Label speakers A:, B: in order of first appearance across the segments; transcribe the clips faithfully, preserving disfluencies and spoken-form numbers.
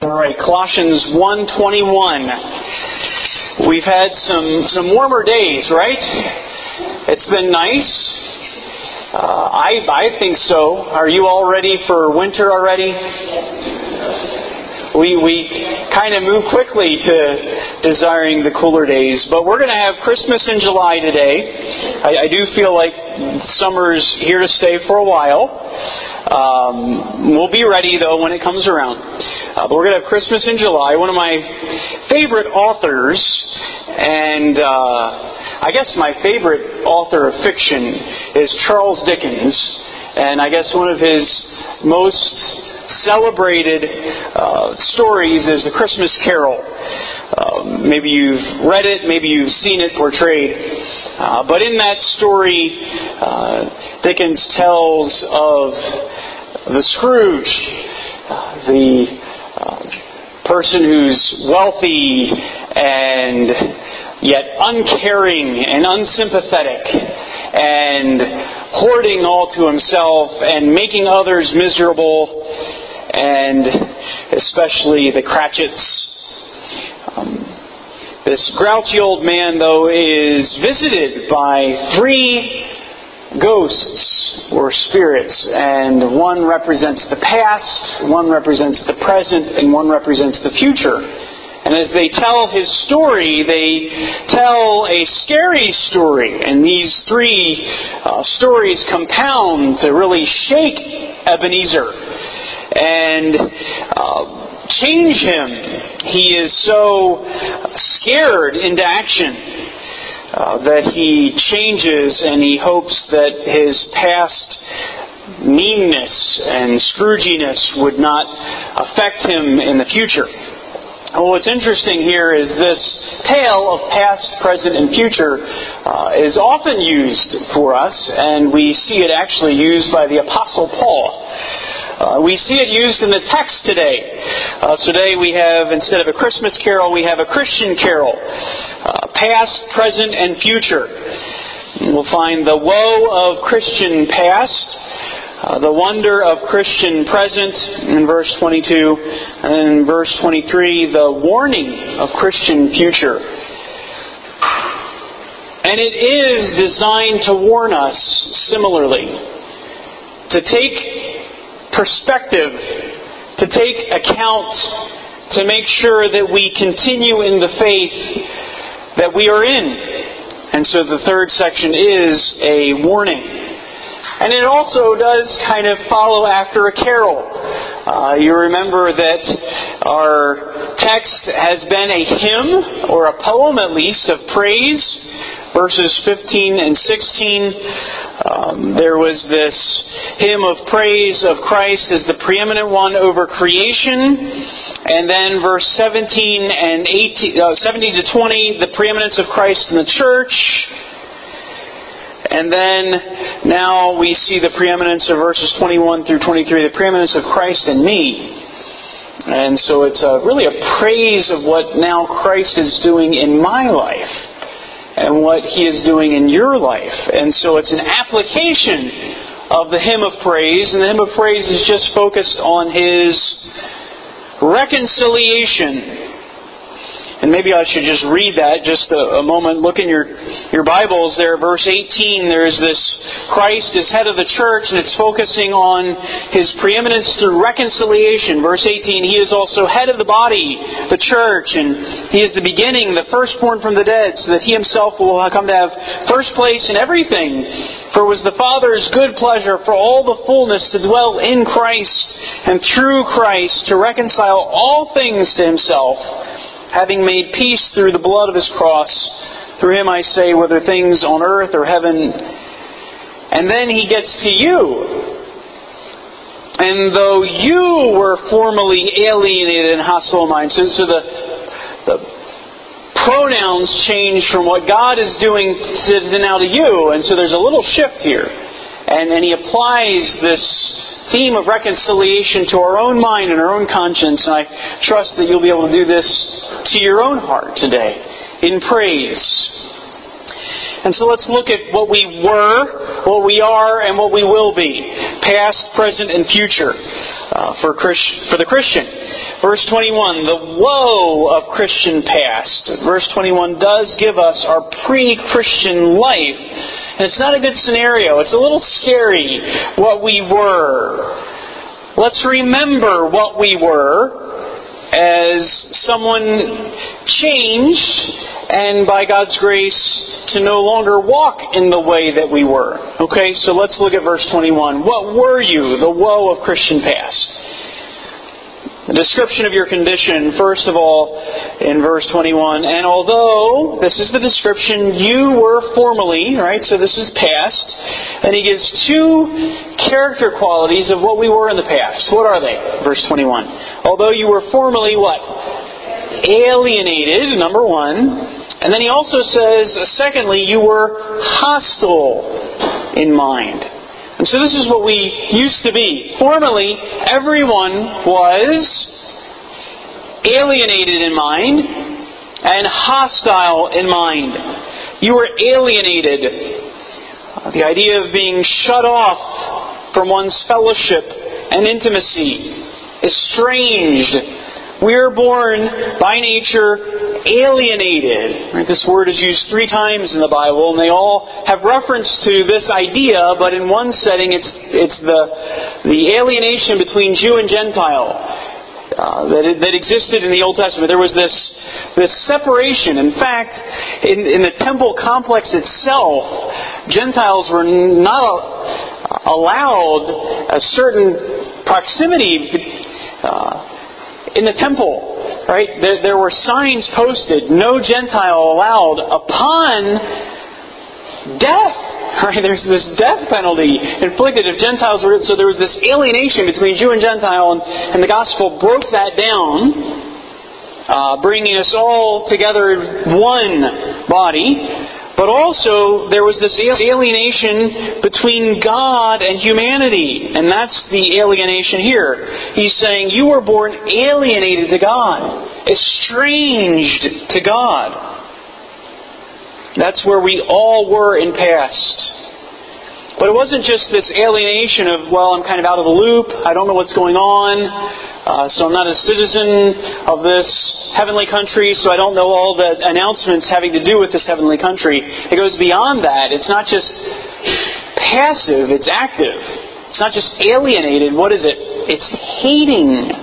A: All right, Colossians one twenty-one. We've had some, some warmer days, right? It's been nice. Uh, I I think so. Are you all ready for winter already? We we kind of move quickly to desiring the cooler days. But we're going to have Christmas in July today. I, I do feel like summer's here to stay for a while. Um, we'll be ready, though, when it comes around. Uh, but we're going to have Christmas in July. One of my favorite authors, and uh, I guess my favorite author of fiction is Charles Dickens. And I guess one of his most celebrated uh, stories is A Christmas Carol. Uh, maybe you've read it, maybe you've seen it portrayed. Uh, but in that story, uh, Dickens tells of the Scrooge, uh, the uh, person who's wealthy and yet uncaring and unsympathetic and hoarding all to himself and making others miserable, and especially the Cratchits. Um, this grouchy old man, though, is visited by three ghosts or spirits, and one represents the past, one represents the present, and one represents the future. And as they tell his story, they tell a scary story. And these three uh, stories compound to really shake Ebenezer and uh, change him. He is so scared into action uh, that he changes, and he hopes that his past meanness and Scrooginess would not affect him in the future. Well, what's interesting here is this tale of past, present, and future uh, is often used for us, and we see it actually used by the Apostle Paul. Uh, we see it used in the text today. Uh, so today we have, instead of a Christmas carol, we have a Christian carol. Uh, past, present, and future. And we'll find the woe of Christian past, Uh, the wonder of Christian present in verse twenty-two, and then in verse twenty-three, the warning of Christian future. And it is designed to warn us similarly, to take perspective, to take account, to make sure that we continue in the faith that we are in. And so the third section is a warning. And it also does kind of follow after a carol. Uh, you remember that our text has been a hymn, or a poem at least, of praise. Verses fifteen and sixteen, um, there was this hymn of praise of Christ as the preeminent one over creation. And then verse seventeen and eighteen, uh, seventeen to twenty, the preeminence of Christ in the church. And then now we see the preeminence of verses twenty-one through twenty-three, the preeminence of Christ in me. And so it's a, really a praise of what now Christ is doing in my life and what He is doing in your life. And so it's an application of the hymn of praise, and the hymn of praise is just focused on His reconciliation. And maybe I should just read that just a, a moment. Look in your, your Bibles there, verse eighteen. There's this Christ is head of the church, and it's focusing on His preeminence through reconciliation. Verse eighteen, He is also head of the body, the church, and He is the beginning, the firstborn from the dead, so that He Himself will come to have first place in everything. For it was the Father's good pleasure for all the fullness to dwell in Christ, and through Christ to reconcile all things to Himself, having made peace through the blood of His cross. Through Him I say, whether things on earth or heaven. And then He gets to you. And though you were formerly alienated and hostile minds, so, so the, the pronouns change from what God is doing to now to you. And so there's a little shift here. And, and He applies this theme of reconciliation to our own mind and our own conscience. And I trust that you'll be able to do this to your own heart today in praise. And so let's look at what we were, what we are, and what we will be. Past, present, and future. uh, for Christ, for the Christian. Verse twenty-one, the woe of Christian past. Verse twenty-one does give us our pre-Christian life. And it's not a good scenario. It's a little scary what we were. Let's remember what we were as someone changed, and by God's grace, to no longer walk in the way that we were. Okay, so let's look at verse twenty-one. What were you, the woe of Christian past? The description of your condition, first of all, in verse twenty-one. And although, this is the description, you were formerly, right, so this is past, and he gives two character qualities of what we were in the past. What are they? Verse twenty-one. Although you were formerly what? Alienated, number one. And then he also says, secondly, you were hostile in mind. And so this is what we used to be. Formerly, everyone was alienated in mind and hostile in mind. You were alienated. The idea of being shut off from one's fellowship and intimacy, estranged. We are born by nature alienated. Right? This word is used three times in the Bible, and they all have reference to this idea, but in one setting it's it's the the alienation between Jew and Gentile uh, that that existed in the Old Testament. There was this this separation. In fact, in, in the temple complex itself, Gentiles were not allowed a certain proximity Uh, in the temple, right? There, there were signs posted, no Gentile allowed upon death. Right? There's this death penalty inflicted if Gentiles were... So there was this alienation between Jew and Gentile, and, and the gospel broke that down, uh, bringing us all together in one body. But also, there was this alienation between God and humanity. And that's the alienation here. He's saying, you were born alienated to God. Estranged to God. That's where we all were in past. But it wasn't just this alienation of, well, I'm kind of out of the loop. I don't know what's going on. Uh, so I'm not a citizen of this heavenly country, so I don't know all the announcements having to do with this heavenly country. It goes beyond that. It's not just passive, it's active. It's not just alienated. What is it? It's hating.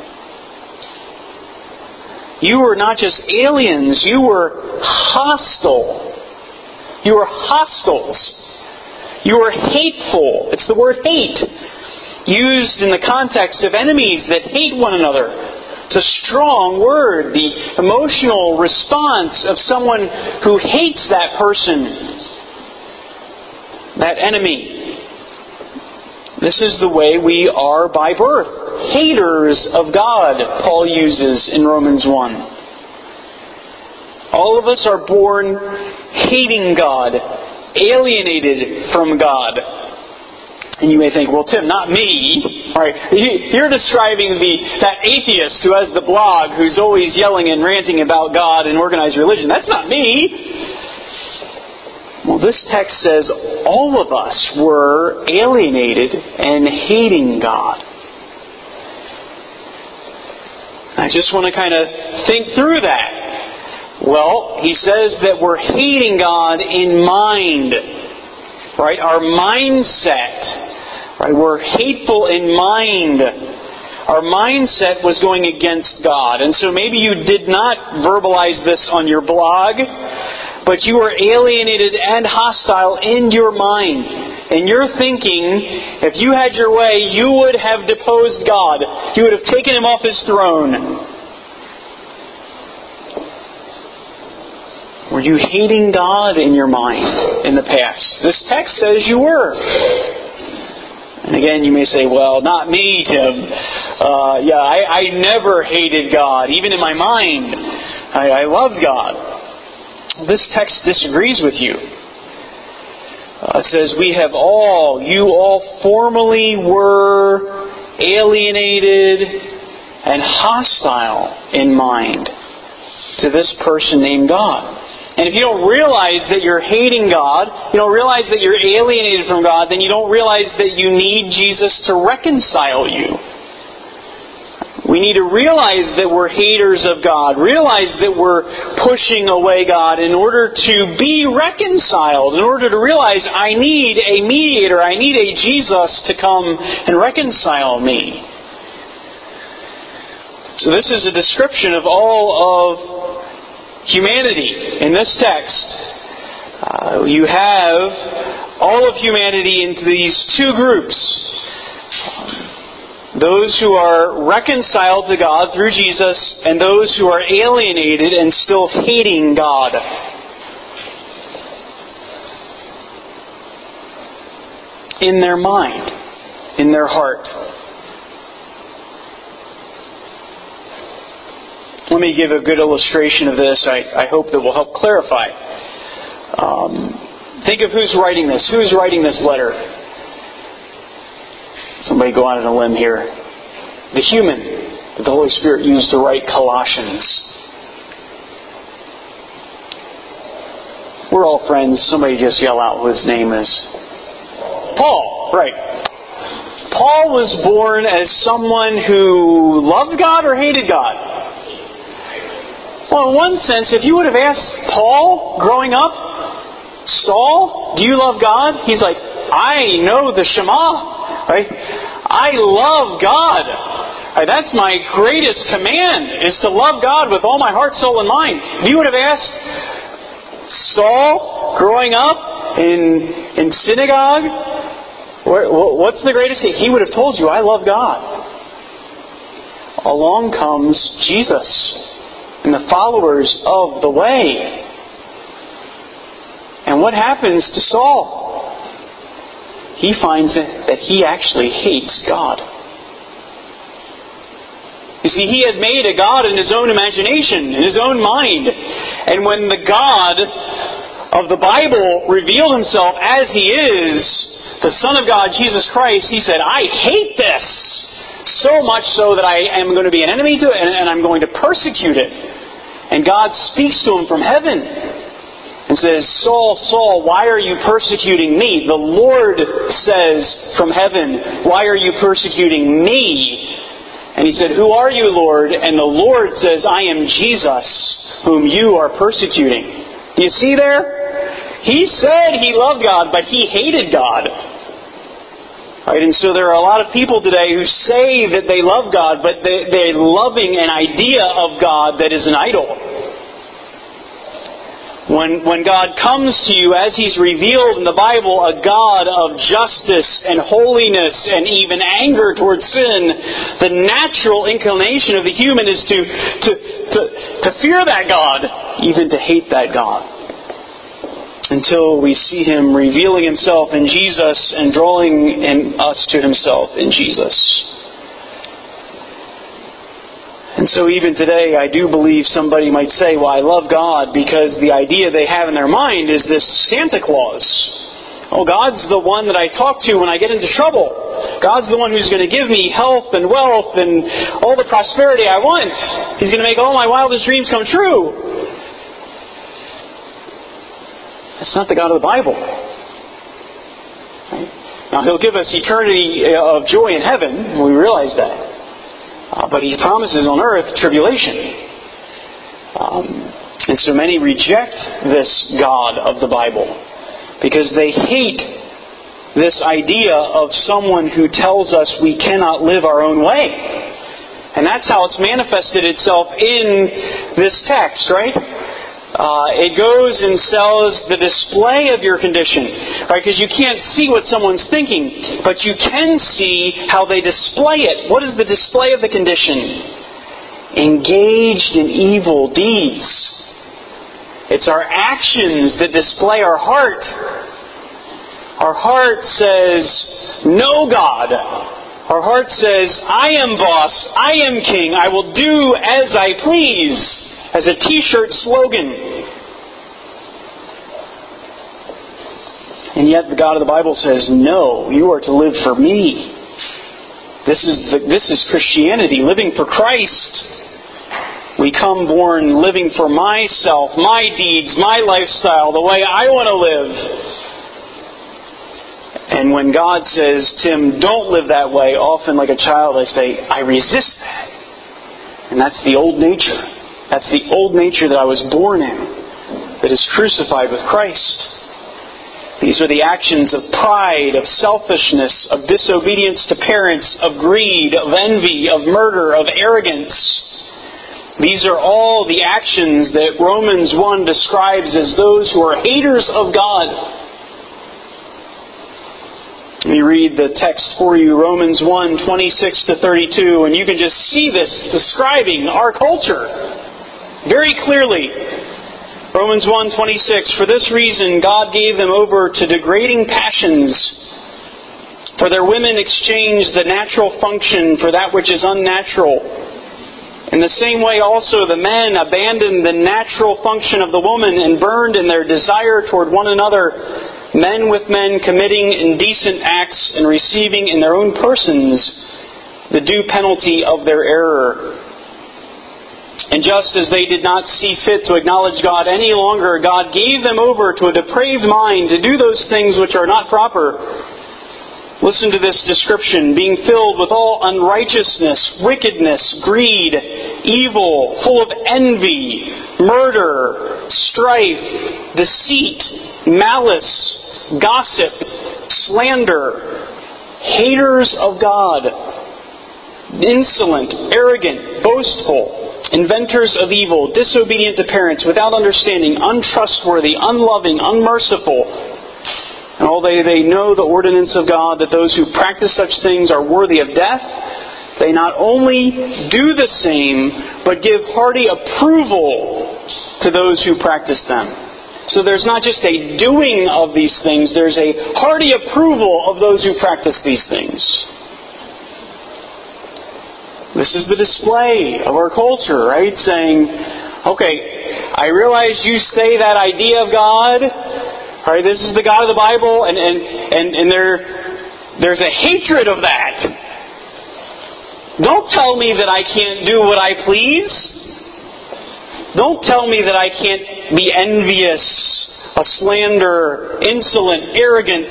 A: You were not just aliens, you were hostile. You were hostiles. You were hateful. It's the word hate, used in the context of enemies that hate one another. It's a strong word. The emotional response of someone who hates that person, that enemy. This is the way we are by birth. Haters of God, Paul uses in Romans one. All of us are born hating God, alienated from God. And you may think, well, Tim, not me. Right? You're describing the that atheist who has the blog, who's always yelling and ranting about God and organized religion. That's not me. Well, this text says all of us were alienated and hating God. I just want to kind of think through that. Well, he says that we're hating God in mind. Right? Our mindset. Right? We're hateful in mind. Our mindset was going against God. And so maybe you did not verbalize this on your blog, but you were alienated and hostile in your mind. In your thinking, if you had your way, you would have deposed God. You would have taken Him off His throne. Were you hating God in your mind in the past? This text says you were. And again, you may say, well, not me, Tim. Uh, yeah, I, I never hated God, even in my mind. I, I loved God. This text disagrees with you. Uh, it says, we have all, you all formerly were alienated and hostile in mind to this person named God. And if you don't realize that you're hating God, you don't realize that you're alienated from God, then you don't realize that you need Jesus to reconcile you. We need to realize that we're haters of God. Realize that we're pushing away God in order to be reconciled. In order to realize I need a mediator. I need a Jesus to come and reconcile me. So this is a description of all of humanity in this text. Uh, you have all of humanity into these two groups. Those who are reconciled to God through Jesus, and those who are alienated and still hating God. In their mind, in their heart. Let me give a good illustration of this. I, I hope that will help clarify. Um, think of who's writing this. Who's writing this letter? Somebody go out on a limb here. The human that the Holy Spirit used to write Colossians. We're all friends. Somebody just yell out what his name is. Paul, right. Paul was born as someone who loved God or hated God. Well, in one sense, if you would have asked Paul growing up, Saul, do you love God? He's like, I know the Shema. Right? I love God. Right? That's my greatest command, is to love God with all my heart, soul, and mind. If you would have asked Saul growing up in in synagogue, what's the greatest? He would have told you, I love God. Along comes Jesus and the followers of the way. And what happens to Saul? He finds that he actually hates God. You see, he had made a God in his own imagination, in his own mind. And when the God of the Bible revealed himself as he is, the Son of God, Jesus Christ, he said, I hate this. So much so that I am going to be an enemy to it, and I'm going to persecute it. And God speaks to him from heaven and says, Saul, Saul, why are you persecuting me? The Lord says from heaven, why are you persecuting me? And he said, who are you, Lord? And the Lord says, I am Jesus, whom you are persecuting. Do you see there? He said he loved God, but he hated God. Right? And so there are a lot of people today who say that they love God, but they, they're loving an idea of God that is an idol. When, when God comes to you, as He's revealed in the Bible, a God of justice and holiness and even anger towards sin, the natural inclination of the human is to, to, to, to fear that God, even to hate that God. Until we see Him revealing Himself in Jesus and drawing in us to Himself in Jesus. And so even today, I do believe somebody might say, well, I love God because the idea they have in their mind is this Santa Claus. Oh, God's the one that I talk to when I get into trouble. God's the one who's going to give me health and wealth and all the prosperity I want. He's going to make all my wildest dreams come true. That's not the God of the Bible. Right? Now, He'll give us eternity of joy in heaven. We realize that. Uh, but He promises on earth tribulation. Um, and so many reject this God of the Bible because they hate this idea of someone who tells us we cannot live our own way. And that's how it's manifested itself in this text, right? Uh, it goes and sells the display of your condition, right? Because you can't see what someone's thinking, but you can see how they display it. What is the display of the condition? Engaged in evil deeds. It's our actions that display our heart. Our heart says, no God. Our heart says, I am boss, I am king, I will do as I please. As a t-shirt slogan. And yet the God of the Bible says, no, you are to live for me. This is the, this is Christianity, living for Christ. We come born living for myself, my deeds, my lifestyle, the way I want to live. And when God says, Tim, don't live that way, often like a child I say, I resist that. And that's the old nature. That's the old nature that I was born in, that is crucified with Christ. These are the actions of pride, of selfishness, of disobedience to parents, of greed, of envy, of murder, of arrogance. These are all the actions that Romans one describes as those who are haters of God. Let me read the text for you, Romans one, twenty-six to thirty-two, and you can just see this describing our culture very clearly. Romans one, twenty-six, for this reason God gave them over to degrading passions, for their women exchanged the natural function for that which is unnatural. In the same way also the men abandoned the natural function of the woman and burned in their desire toward one another, men with men committing indecent acts and receiving in their own persons the due penalty of their error. And just as they did not see fit to acknowledge God any longer, God gave them over to a depraved mind to do those things which are not proper. Listen to this description: being filled with all unrighteousness, wickedness, greed, evil, full of envy, murder, strife, deceit, malice, gossip, slander, haters of God, insolent, arrogant, boastful, inventors of evil, disobedient to parents, without understanding, untrustworthy, unloving, unmerciful. And although they know the ordinance of God, that those who practice such things are worthy of death, they not only do the same, but give hearty approval to those who practice them. So there's not just a doing of these things, there's a hearty approval of those who practice these things. This is the display of our culture, right? Saying, okay, I realize you say that idea of God. All right, this is the God of the Bible, and and and, and there, there's a hatred of that. Don't tell me that I can't do what I please. Don't tell me that I can't be envious, a slanderer, insolent, arrogant.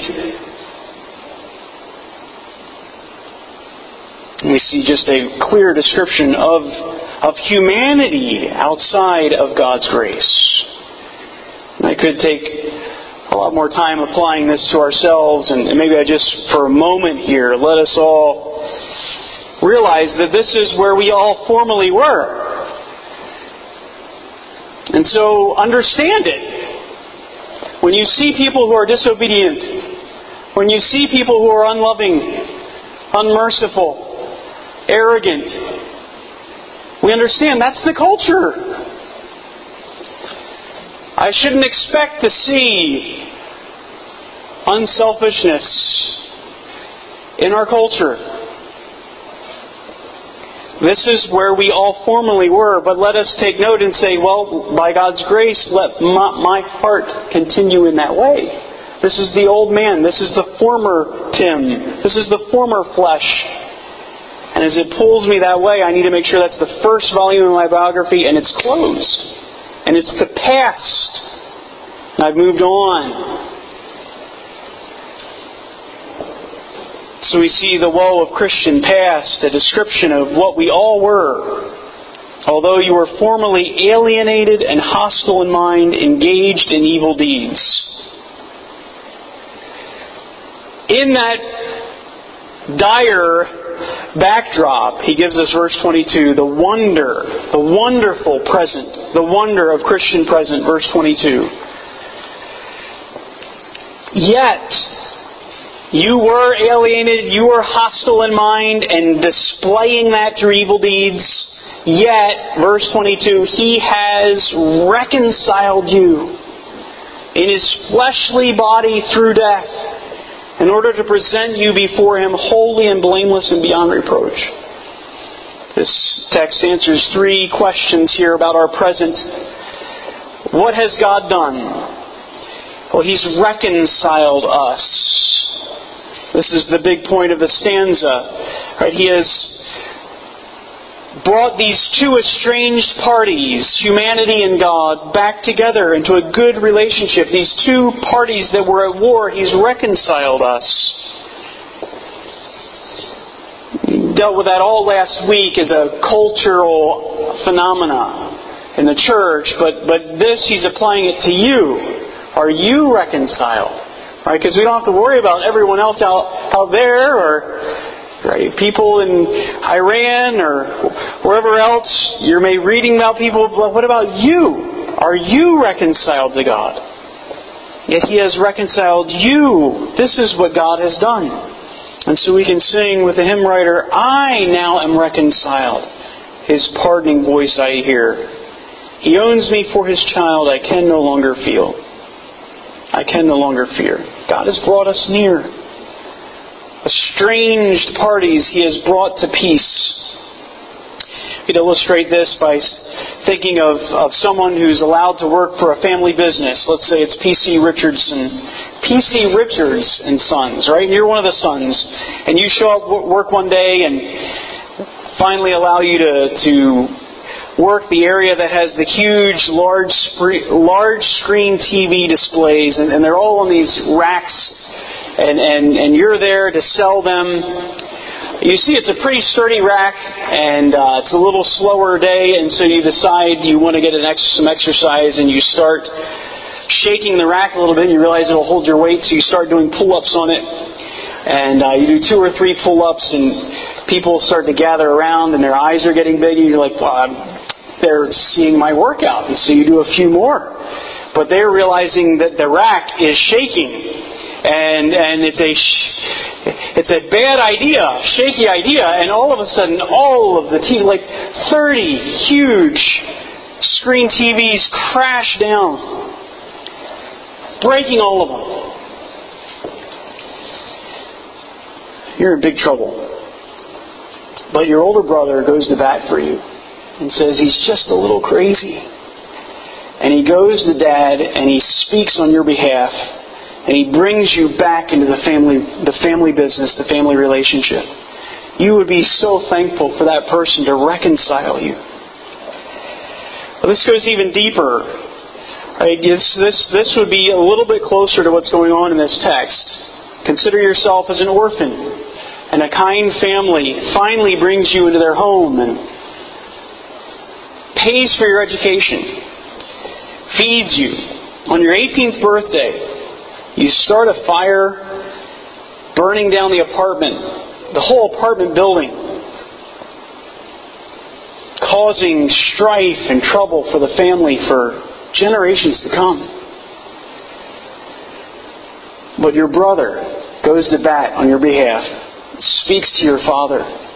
A: We see just a clear description of, of humanity outside of God's grace. And I could take a lot more time applying this to ourselves, and maybe I just, for a moment here, let us all realize that this is where we all formerly were. And so understand it. When you see people who are disobedient, when you see people who are unloving, unmerciful, arrogant, we understand that's the culture. I shouldn't expect to see unselfishness in our culture. This is where we all formerly were, but let us take note and say, well, by God's grace, let my, my heart continue in that way. This is the old man. This is the former Tim. This is the former flesh. And as it pulls me that way, I need to make sure that's the first volume of my biography and it's closed. And it's the past. And I've moved on. So we see the woe of Christian past, a description of what we all were. Although you were formerly alienated and hostile in mind, engaged in evil deeds. In that dire backdrop, he gives us verse twenty-two, the wonder, the wonderful present, the wonder of Christian present, verse twenty-two. Yet, you were alienated, you were hostile in mind, and displaying that through evil deeds. Yet, verse twenty-two, He has reconciled you in His fleshly body through death, in order to present you before Him holy and blameless and beyond reproach. This text answers three questions here about our present. What has God done? Well, He's reconciled us. This is the big point of the stanza. Right? He has brought these two estranged parties, humanity and God, back together into a good relationship. These two parties that were at war, He's reconciled us. dealt with that all last week as a cultural phenomena in the church, but, but this, he's applying it to you. Are you reconciled? Right? Because we don't have to worry about everyone else out, out there, or right, people in Iran or wherever else. You may be reading about people, but what about you? Are you reconciled to God? Yet He has reconciled you. This is what God has done. And so we can sing with the hymn writer, I now am reconciled. His pardoning voice I hear. He owns me for His child. I can no longer feel. I can no longer fear. God has brought us near. Estranged parties He has brought to peace. You could illustrate this by thinking of, of someone who's allowed to work for a family business. Let's say it's P C Richardson. P C Richards and Sons, right? And you're one of the sons. And you show up at work one day and finally allow you to, to work the area that has the huge, large, large screen T V displays. And, and they're all on these racks. And, and, and you're there to sell them. You see, it's a pretty sturdy rack, and uh, it's a little slower day, and so you decide you want to get an ex- some exercise, and you start shaking the rack a little bit, and you realize it'll hold your weight, so you start doing pull-ups on it. And uh, you do two or three pull-ups, and people start to gather around, and their eyes are getting big, and you're like, well, I'm, they're seeing my workout, and so you do a few more. But they're realizing that the rack is shaking, and and it's a... Sh- It's a bad idea, shaky idea, and all of a sudden, all of the T V, like thirty huge screen T Vs crash down, breaking all of them. You're in big trouble. But your older brother goes to bat for you and says he's just a little crazy. And he goes to Dad and he speaks on your behalf. And he brings you back into the family, the family business, the family relationship. You would be so thankful for that person to reconcile you. But this goes even deeper. Right? This, this, this would be a little bit closer to what's going on in this text. Consider yourself as an orphan, and a kind family finally brings you into their home and pays for your education, feeds you. On your eighteenth birthday, you start a fire, burning down the apartment, the whole apartment building, causing strife and trouble for the family for generations to come. But your brother goes to bat on your behalf, speaks to your father,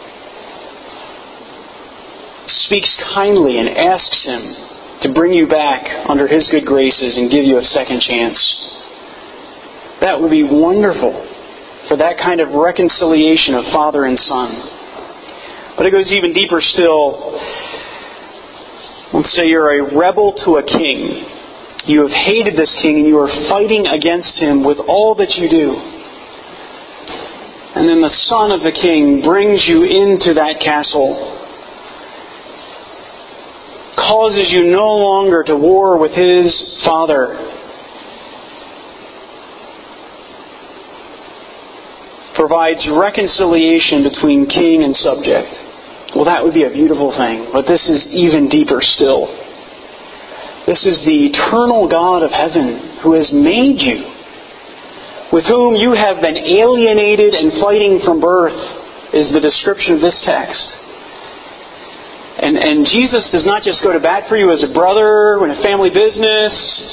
A: speaks kindly and asks him to bring you back under his good graces and give you a second chance. That would be wonderful for that kind of reconciliation of father and son. But it goes even deeper still. Let's say you're a rebel to a king. You have hated this king and you are fighting against him with all that you do. And then the son of the king brings you into that castle, causes you no longer to war with his father, provides reconciliation between king and subject. Well, that would be a beautiful thing. But this is even deeper still. This is the eternal God of heaven who has made you, with whom you have been alienated and fighting from birth, is the description of this text. And, and Jesus does not just go to bat for you as a brother in a family business,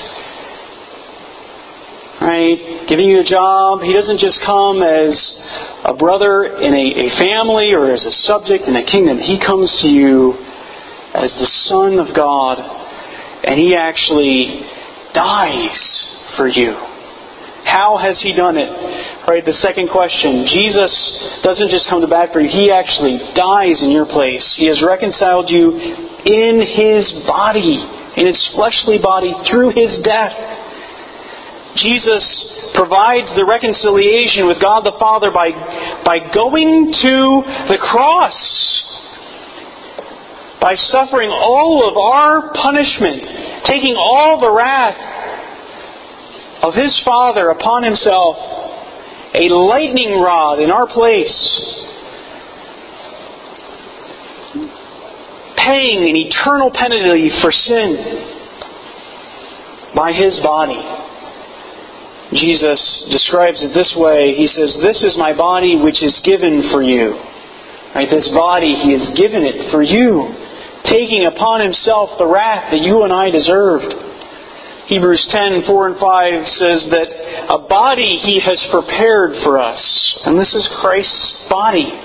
A: right, giving you a job. He doesn't just come as a brother in a, a family or as a subject in a kingdom. He comes to you as the Son of God, and He actually dies for you. How has He done it? Right, the second question. Jesus doesn't just come to bat for you. He actually dies in your place. He has reconciled you in His body, in His fleshly body, through His death. Jesus provides the reconciliation with God the Father by, by going to the cross, by suffering all of our punishment, taking all the wrath of His Father upon Himself, a lightning rod in our place, paying an eternal penalty for sin by His body. Jesus describes it this way. He says, "This is my body which is given for you." Right? This body, He has given it for you, taking upon Himself the wrath that you and I deserved. Hebrews ten, four and five says that a body He has prepared for us. And this is Christ's body.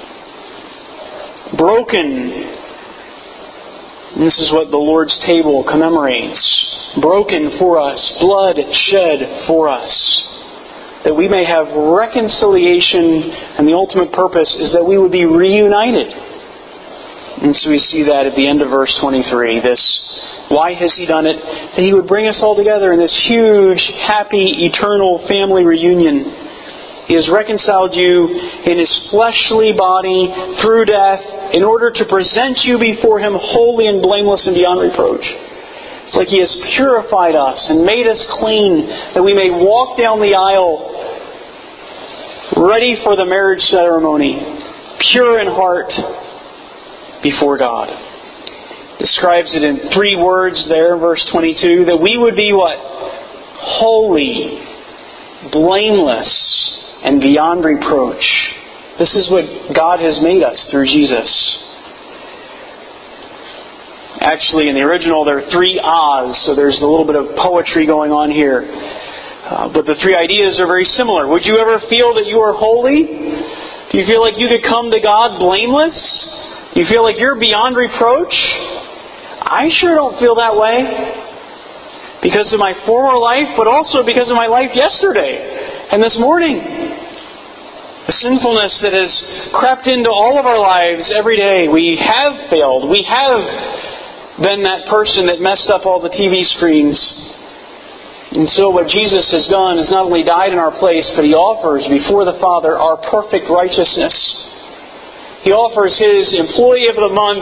A: Broken. And this is what the Lord's table commemorates. Broken for us. Blood shed for us. That we may have reconciliation, and the ultimate purpose is that we would be reunited. And so we see that at the end of verse twenty-three. This, why has He done it? That He would bring us all together in this huge, happy, eternal family reunion. He has reconciled you in His fleshly body through death in order to present you before Him holy and blameless and beyond reproach. It's like He has purified us and made us clean that we may walk down the aisle ready for the marriage ceremony, pure in heart before God. Describes it in three words there in verse twenty-two, that we would be what? Holy, blameless, and beyond reproach. This is what God has made us through Jesus. Actually, in the original, there are three ahs, so there's a little bit of poetry going on here. Uh, but the three ideas are very similar. Would you ever feel that you are holy? Do you feel like you could come to God blameless? Do you feel like you're beyond reproach? I sure don't feel that way. Because of my former life, but also because of my life yesterday and this morning. The sinfulness that has crept into all of our lives every day. We have failed. We have been that person that messed up all the T V screens. And so what Jesus has done is not only died in our place, but He offers before the Father our perfect righteousness. He offers His employee of the month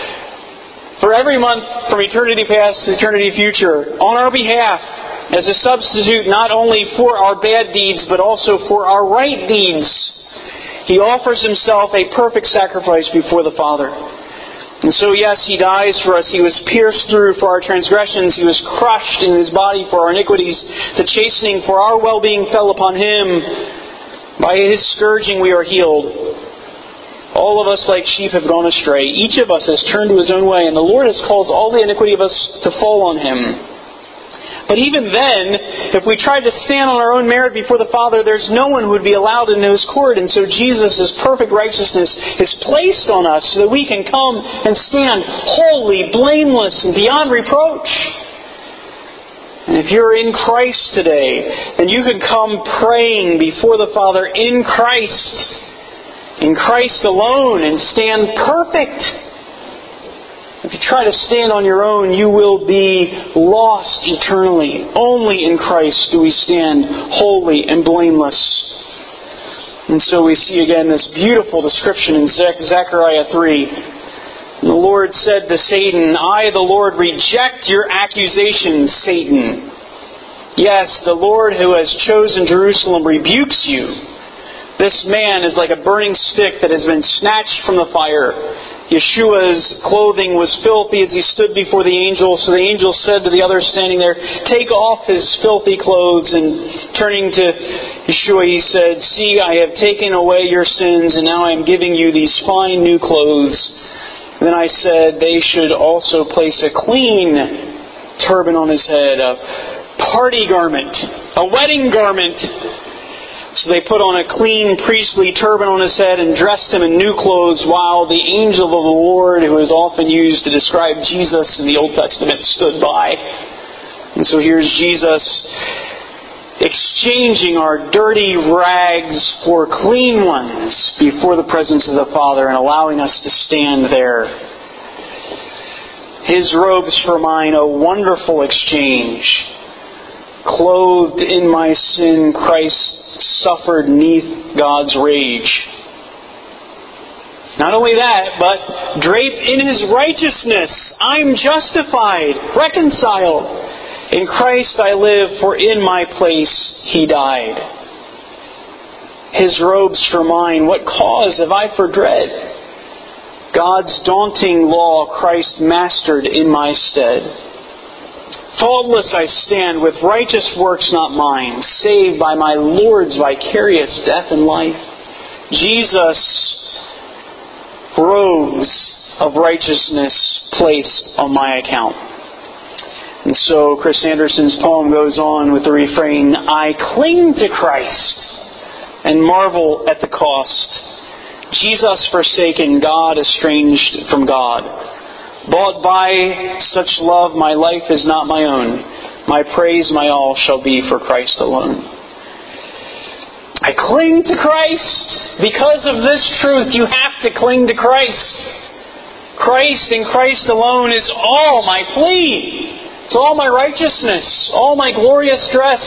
A: for every month from eternity past to eternity future on our behalf as a substitute not only for our bad deeds but also for our right deeds. He offers Himself a perfect sacrifice before the Father. And so, yes, He dies for us. He was pierced through for our transgressions. He was crushed in His body for our iniquities. The chastening for our well-being fell upon Him. By His scourging we are healed. All of us like sheep have gone astray. Each of us has turned to his own way, and the Lord has caused all the iniquity of us to fall on Him. But even then, if we tried to stand on our own merit before the Father, there's no one who would be allowed into His court. And so Jesus' perfect righteousness is placed on us so that we can come and stand holy, blameless, and beyond reproach. And if you're in Christ today, then you can come praying before the Father in Christ, in Christ alone, and stand perfect. If you try to stand on your own, you will be lost eternally. Only in Christ do we stand holy and blameless. And so we see again this beautiful description in Zechariah three. The Lord said to Satan, "I, the Lord, reject your accusations, Satan. Yes, the Lord who has chosen Jerusalem rebukes you. This man is like a burning stick that has been snatched from the fire." Yeshua's clothing was filthy as he stood before the angel. So the angel said to the others standing there, "Take off his filthy clothes." And turning to Yeshua, he said, "See, I have taken away your sins, and now I am giving you these fine new clothes." And then I said, they should also place a clean turban on his head, a party garment, a wedding garment. So they put on a clean priestly turban on his head and dressed him in new clothes, while the angel of the Lord, who is often used to describe Jesus in the Old Testament, stood by. And so here's Jesus exchanging our dirty rags for clean ones before the presence of the Father and allowing us to stand there. His robes for mine, a wonderful exchange. Clothed in my sin, Christ suffered neath God's rage. Not only that, but draped in His righteousness, I'm justified, reconciled. In Christ I live, for in my place He died. His robes for mine, what cause have I for dread? God's daunting law Christ mastered in my stead. Faultless I stand, with righteous works not mine, saved by my Lord's vicarious death and life. Jesus, robes of righteousness placed on my account. And so Chris Anderson's poem goes on with the refrain, I cling to Christ and marvel at the cost. Jesus forsaken, God estranged from God. Bought by such love, my life is not my own. My praise, my all shall be for Christ alone. I cling to Christ. Because of this truth, you have to cling to Christ. Christ and Christ alone is all my plea. It's all my righteousness, all my glorious dress.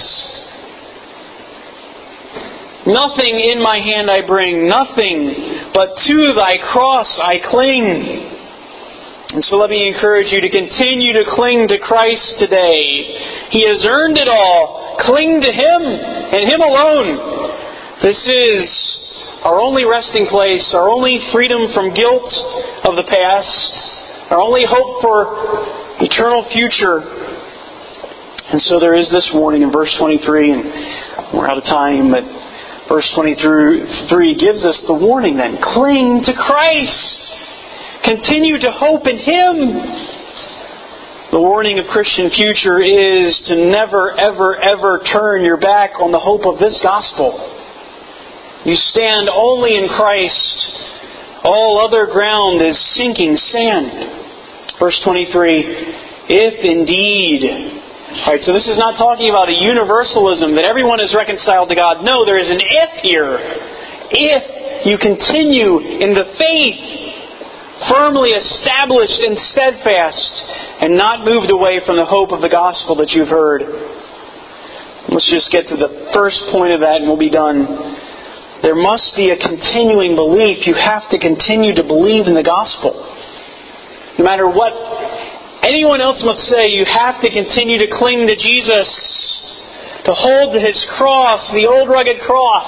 A: Nothing in my hand I bring, nothing but to Thy cross I cling. And so let me encourage you to continue to cling to Christ today. He has earned it all. Cling to Him and Him alone. This is our only resting place, our only freedom from guilt of the past, our only hope for eternal future. And so there is this warning in verse twenty-three, and we're out of time, but verse twenty-three gives us the warning then. Cling to Christ. Continue to hope in Him. The warning of Christian future is to never, ever, ever turn your back on the hope of this gospel. You stand only in Christ. All other ground is sinking sand. Verse twenty-three, if indeed... Alright, so this is not talking about a universalism that everyone is reconciled to God. No, there is an if here. If you continue in the faith, firmly established and steadfast, and not moved away from the hope of the gospel that you've heard. Let's just get to the first point of that and we'll be done. There must be a continuing belief. You have to continue to believe in the gospel. No matter what anyone else must say, you have to continue to cling to Jesus, to hold to His cross, the old rugged cross.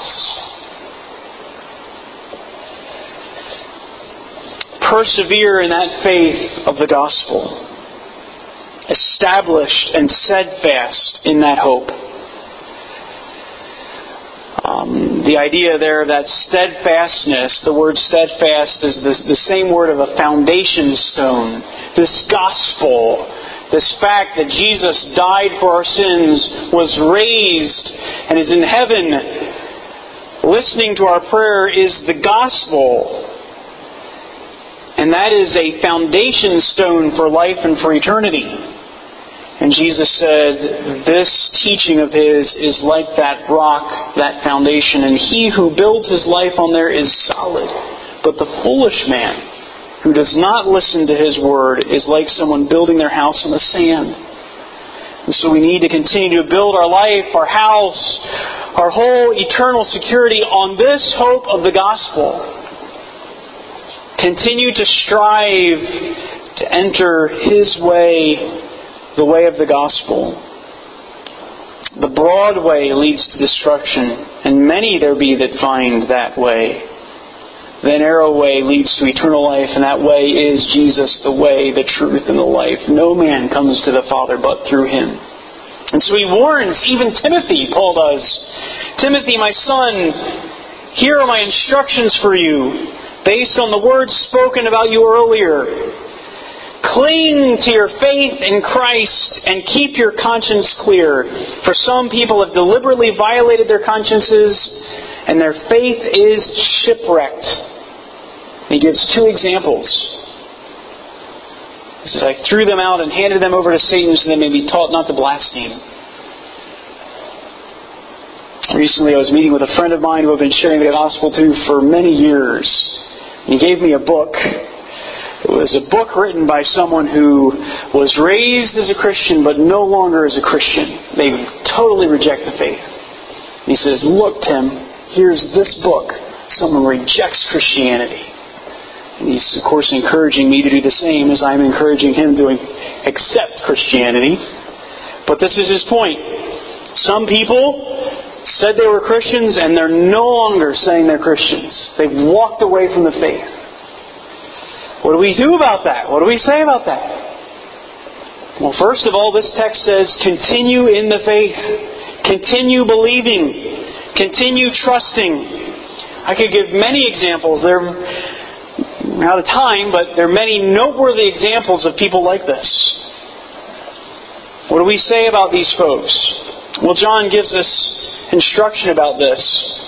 A: Persevere in that faith of the gospel. Established and steadfast in that hope. Um, the idea there of that steadfastness, the word steadfast is the, the same word of a foundation stone. This gospel, this fact that Jesus died for our sins, was raised, and is in heaven, listening to our prayer, is the gospel. And that is a foundation stone for life and for eternity. And Jesus said, this teaching of His is like that rock, that foundation, and he who builds his life on there is solid. But the foolish man, who does not listen to His word, is like someone building their house on the sand. And so we need to continue to build our life, our house, our whole eternal security on this hope of the gospel. Continue to strive to enter His way, the way of the gospel. The broad way leads to destruction, and many there be that find that way. The narrow way leads to eternal life, and that way is Jesus, the way, the truth, and the life. No man comes to the Father but through Him. And so he warns even Timothy, Paul does. Timothy, my son, here are my instructions for you, based on the words spoken about you earlier. Cling to your faith in Christ and keep your conscience clear. For some people have deliberately violated their consciences and their faith is shipwrecked. He gives two examples. He says, I threw them out and handed them over to Satan so they may be taught not to blaspheme. Recently I was meeting with a friend of mine who I've been sharing the gospel to for many years. He gave me a book. It was a book written by someone who was raised as a Christian but no longer as a Christian. They totally reject the faith. And he says, look, Tim, here's this book. Someone rejects Christianity. And he's, of course, encouraging me to do the same as I'm encouraging him to accept Christianity. But this is his point. Some people said they were Christians and they're no longer saying they're Christians. They've walked away from the faith. What do we do about that? What do we say about that? Well, first of all, this text says, continue in the faith. Continue believing. Continue trusting. I could give many examples. They're out of time, but there are many noteworthy examples of people like this. What do we say about these folks? Well, John gives us instruction about this.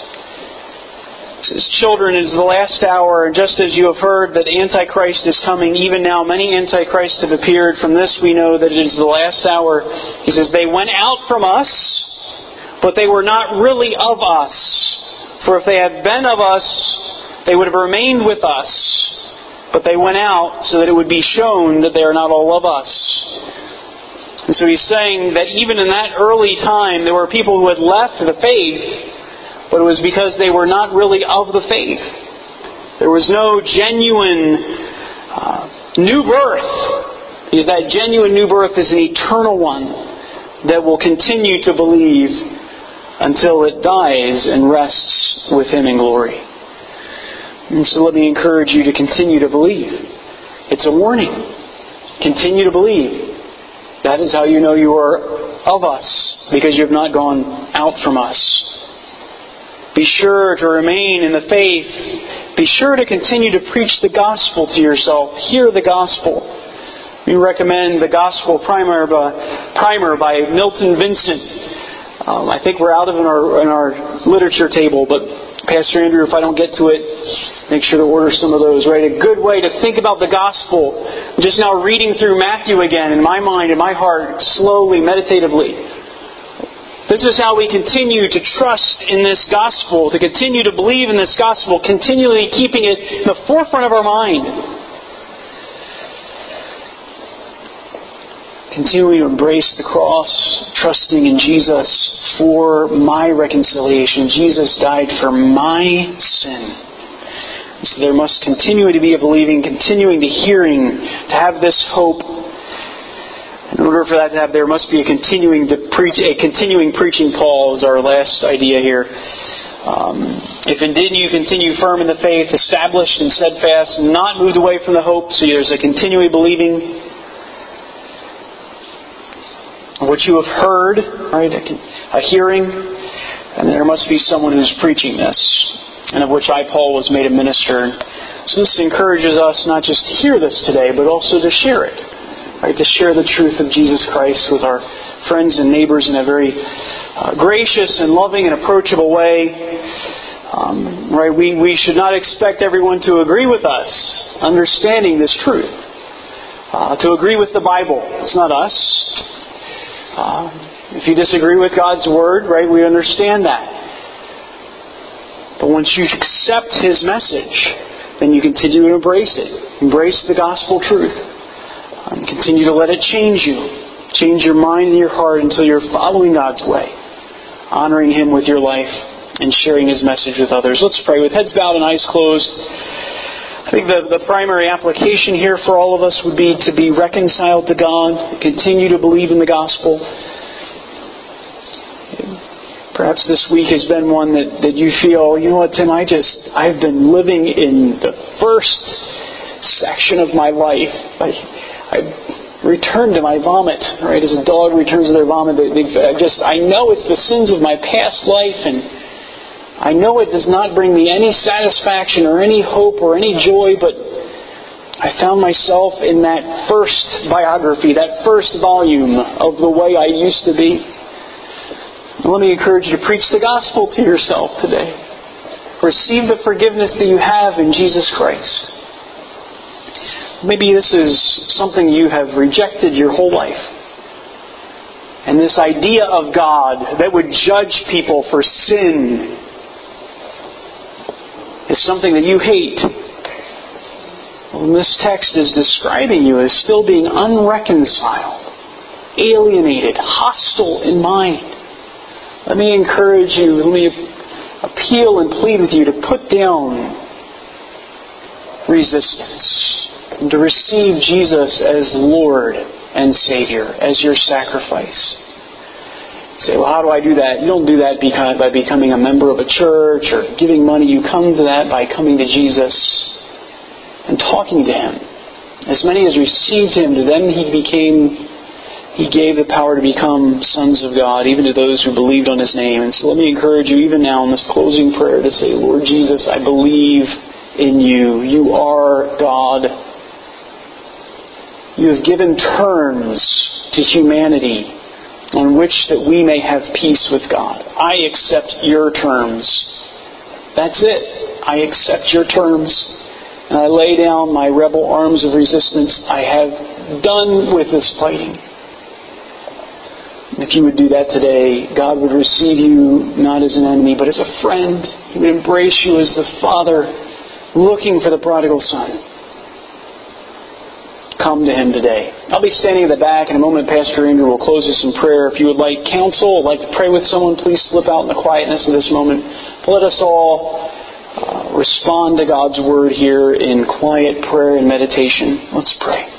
A: He says, children, it is the last hour, and just as you have heard that Antichrist is coming, even now many Antichrists have appeared. From this we know that it is the last hour. He says, they went out from us, but they were not really of us. For if they had been of us, they would have remained with us. But they went out so that it would be shown that they are not all of us. And so he's saying that even in that early time, there were people who had left the faith, but it was because they were not really of the faith. There was no genuine uh, new birth. Because that genuine new birth is an eternal one that will continue to believe until it dies and rests with Him in glory. And so let me encourage you to continue to believe. It's a warning. Continue to believe. That is how you know you are of us, because you have not gone out from us. Be sure to remain in the faith. Be sure to continue to preach the gospel to yourself. Hear the gospel. We recommend the Gospel Primer by, Primer by Milton Vincent. Um, I think we're out of in our in our literature table, but Pastor Andrew, if I don't get to it, make sure to order some of those, right? A good way to think about the gospel. I'm just now reading through Matthew again in my mind, in my heart, slowly, meditatively. This is how we continue to trust in this gospel, to continue to believe in this gospel, continually keeping it in the forefront of our mind. Continuing to embrace the cross, trusting in Jesus for my reconciliation. Jesus died for my sin. So there must continue to be a believing, continuing to hearing, to have this hope. In order for that to have, there must be a continuing to preach, a continuing preaching. Paul is our last idea here. Um, if indeed you continue firm in the faith, established and steadfast, not moved away from the hope, so there's a continually believing. What you have heard, right, a hearing, and there must be someone who's preaching this, and of which I, Paul, was made a minister. So this encourages us not just to hear this today, but also to share it, right, to share the truth of Jesus Christ with our friends and neighbors in a very uh, gracious and loving and approachable way. Um, right, we, we should not expect everyone to agree with us, understanding this truth, uh, to agree with the Bible. It's not us. Uh, if you disagree with God's Word, right, we understand that. But once you accept His message, then you continue to embrace it. Embrace the gospel truth. Um, continue to let it change you. Change your mind and your heart until you're following God's way. Honoring Him with your life and sharing His message with others. Let's pray. With heads bowed and eyes closed, I think the, the primary application here for all of us would be to be reconciled to God, continue to believe in the gospel. Perhaps this week has been one that, that you feel, you know what, Tim, I just, I've been living in the first section of my life. I, I returned to my vomit, right? As a dog returns to their vomit, they, they just, I know it's the sins of my past life, and I know it does not bring me any satisfaction or any hope or any joy, but I found myself in that first biography, that first volume of the way I used to be. And let me encourage you to preach the gospel to yourself today. Receive the forgiveness that you have in Jesus Christ. Maybe this is something you have rejected your whole life. And this idea of God that would judge people for sin is something that you hate. Well, this text is describing you as still being unreconciled, alienated, hostile in mind. Let me encourage you, let me appeal and plead with you to put down resistance and to receive Jesus as Lord and Savior, as your sacrifice. You say, well, how do I do that? You don't do that because, by becoming a member of a church or giving money. You come to that by coming to Jesus. and talking to Him. As many as received Him, to them He became, He gave the power to become sons of God, even to those who believed on His name. And so let me encourage you, even now in this closing prayer, to say, Lord Jesus, I believe in You. You are God. You have given terms to humanity on which that we may have peace with God. I accept Your terms. That's it. I accept Your terms. And I lay down my rebel arms of resistance. I have done with this fighting. And if you would do that today, God would receive you not as an enemy, but as a friend. He would embrace you as the Father looking for the prodigal son. Come to Him today. I'll be standing at the back in a moment. Pastor Andrew will close us in prayer. If you would like counsel, would like to pray with someone, please slip out in the quietness of this moment. Let us all uh, respond to God's Word here in quiet prayer and meditation. Let's pray.